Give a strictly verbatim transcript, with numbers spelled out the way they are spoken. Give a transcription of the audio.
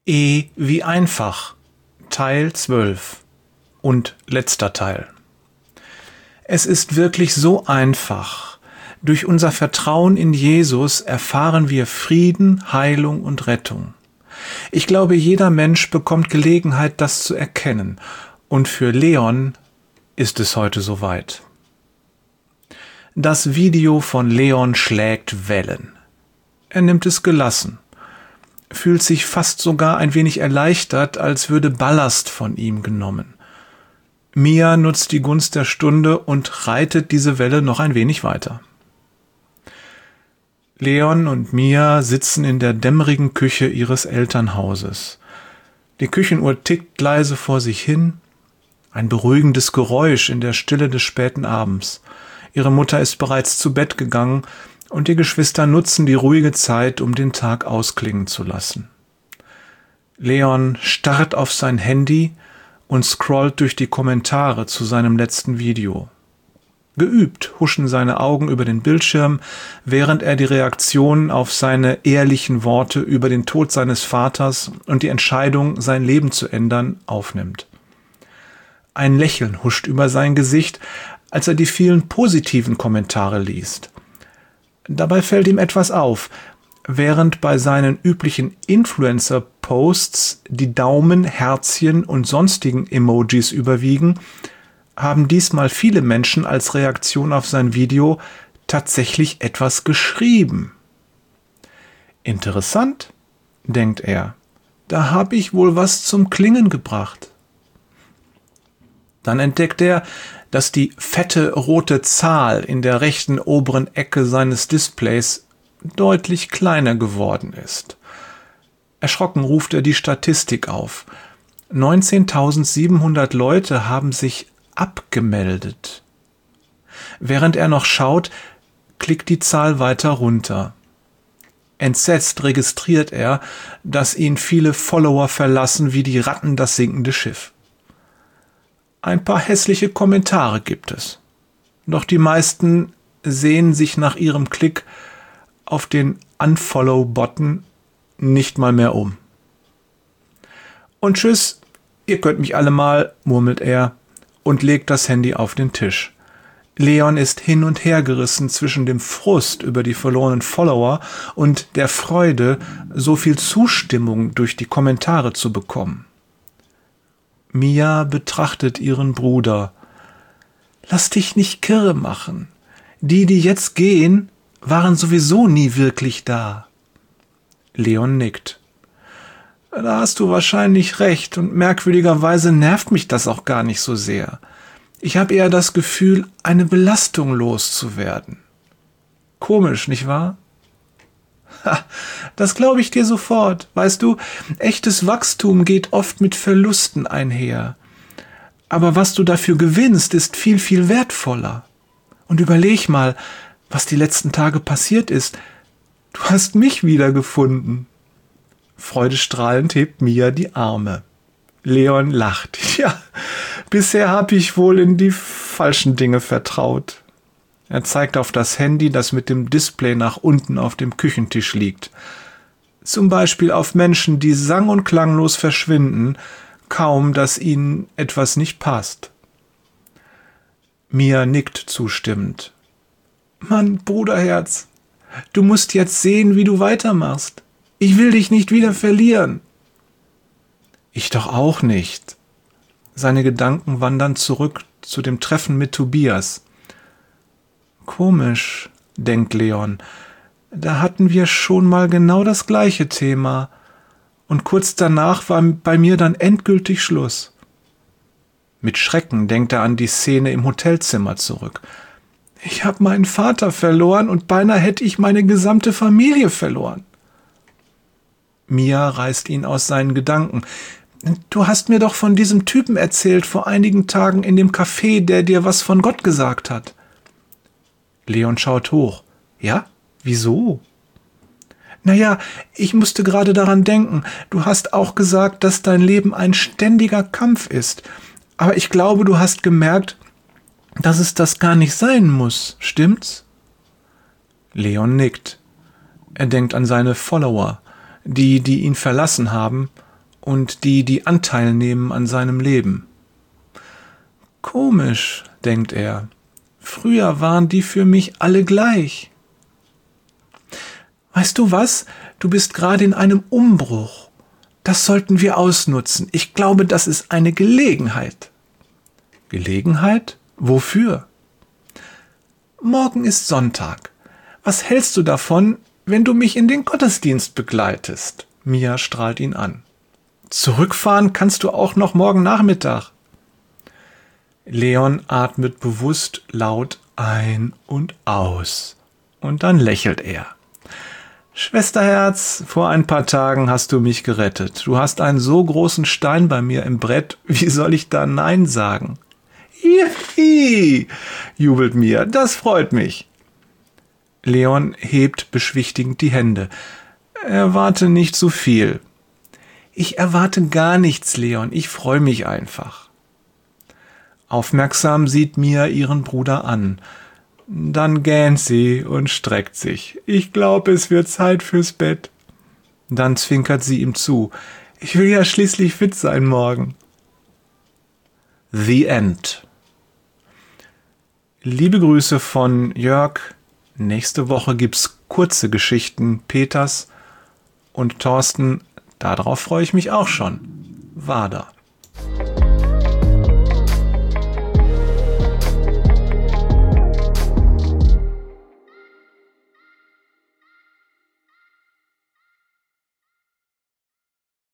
E wie einfach, Teil zwölf und letzter Teil. Es ist wirklich so einfach. Durch unser Vertrauen in Jesus erfahren wir Frieden, Heilung und Rettung. Ich glaube, jeder Mensch bekommt Gelegenheit, das zu erkennen. Und für Leon ist es heute soweit. Das Video von Leon schlägt Wellen. Er nimmt es gelassen, fühlt sich fast sogar ein wenig erleichtert, als würde Ballast von ihm genommen. Mia nutzt die Gunst der Stunde und reitet diese Welle noch ein wenig weiter. Leon und Mia sitzen in der dämmerigen Küche ihres Elternhauses. Die Küchenuhr tickt leise vor sich hin, ein beruhigendes Geräusch in der Stille des späten Abends. Ihre Mutter ist bereits zu Bett gegangen und die Geschwister nutzen die ruhige Zeit, um den Tag ausklingen zu lassen. Leon starrt auf sein Handy und scrollt durch die Kommentare zu seinem letzten Video. Geübt huschen seine Augen über den Bildschirm, während er die Reaktionen auf seine ehrlichen Worte über den Tod seines Vaters und die Entscheidung, sein Leben zu ändern, aufnimmt. Ein Lächeln huscht über sein Gesicht, als er die vielen positiven Kommentare liest. Dabei fällt ihm etwas auf. Während bei seinen üblichen Influencer-Posts die Daumen, Herzchen und sonstigen Emojis überwiegen, haben diesmal viele Menschen als Reaktion auf sein Video tatsächlich etwas geschrieben. Interessant, denkt er. Da habe ich wohl was zum Klingen gebracht. Dann entdeckt er, dass die fette rote Zahl in der rechten oberen Ecke seines Displays deutlich kleiner geworden ist. Erschrocken ruft er die Statistik auf. neunzehntausendsiebenhundert Leute haben sich abgemeldet. Während er noch schaut, klickt die Zahl weiter runter. Entsetzt registriert er, dass ihn viele Follower verlassen wie die Ratten das sinkende Schiff. Ein paar hässliche Kommentare gibt es. Doch die meisten sehen sich nach ihrem Klick auf den Unfollow-Button nicht mal mehr um. Und tschüss, ihr könnt mich alle mal, murmelt er und legt das Handy auf den Tisch. Leon ist hin und her gerissen zwischen dem Frust über die verlorenen Follower und der Freude, so viel Zustimmung durch die Kommentare zu bekommen. Mia betrachtet ihren Bruder. Lass dich nicht kirre machen. Die, die jetzt gehen, waren sowieso nie wirklich da. Leon nickt. Da hast du wahrscheinlich recht und merkwürdigerweise nervt mich das auch gar nicht so sehr. Ich habe eher das Gefühl, eine Belastung loszuwerden. Komisch, nicht wahr? Ha, das glaube ich dir sofort. Weißt du, echtes Wachstum geht oft mit Verlusten einher. Aber was du dafür gewinnst, ist viel, viel wertvoller. Und überleg mal, was die letzten Tage passiert ist. Du hast mich wiedergefunden. Freudestrahlend hebt Mia die Arme. Leon lacht. Ja, bisher habe ich wohl in die falschen Dinge vertraut. Er zeigt auf das Handy, das mit dem Display nach unten auf dem Küchentisch liegt. Zum Beispiel auf Menschen, die sang- und klanglos verschwinden, kaum, dass ihnen etwas nicht passt. Mia nickt zustimmend. Mann, Bruderherz, du musst jetzt sehen, wie du weitermachst. Ich will dich nicht wieder verlieren. Ich doch auch nicht. Seine Gedanken wandern zurück zu dem Treffen mit Tobias. Komisch, denkt Leon. Da hatten wir schon mal genau das gleiche Thema. Und kurz danach war bei mir dann endgültig Schluss. Mit Schrecken denkt er an die Szene im Hotelzimmer zurück. Ich habe meinen Vater verloren und beinahe hätte ich meine gesamte Familie verloren. Mia reißt ihn aus seinen Gedanken. Du hast mir doch von diesem Typen erzählt vor einigen Tagen in dem Café, der dir was von Gott gesagt hat. Leon schaut hoch. Ja? Wieso? Naja, ich musste gerade daran denken. Du hast auch gesagt, dass dein Leben ein ständiger Kampf ist. Aber ich glaube, du hast gemerkt, dass es das gar nicht sein muss. Stimmt's? Leon nickt. Er denkt an seine Follower, die, die ihn verlassen haben und die, die Anteil nehmen an seinem Leben. Komisch, denkt er. Früher waren die für mich alle gleich. Weißt du was? Du bist gerade in einem Umbruch. Das sollten wir ausnutzen. Ich glaube, das ist eine Gelegenheit. Gelegenheit? Wofür? Morgen ist Sonntag. Was hältst du davon, wenn du mich in den Gottesdienst begleitest? Mia strahlt ihn an. Zurückfahren kannst du auch noch morgen Nachmittag. Leon atmet bewusst laut ein und aus. Und dann lächelt er. Schwesterherz, vor ein paar Tagen hast du mich gerettet. Du hast einen so großen Stein bei mir im Brett. Wie soll ich da Nein sagen? Hihi, jubelt Mia. Das freut mich. Leon hebt beschwichtigend die Hände. Erwarte nicht so viel. Ich erwarte gar nichts, Leon. Ich freue mich einfach. Aufmerksam sieht Mia ihren Bruder an. Dann gähnt sie und streckt sich. Ich glaube, es wird Zeit fürs Bett. Dann zwinkert sie ihm zu. Ich will ja schließlich fit sein morgen. The End. Liebe Grüße von Jörg. Nächste Woche gibt's kurze Geschichten Peters und Thorsten. Darauf freue ich mich auch schon. Wader.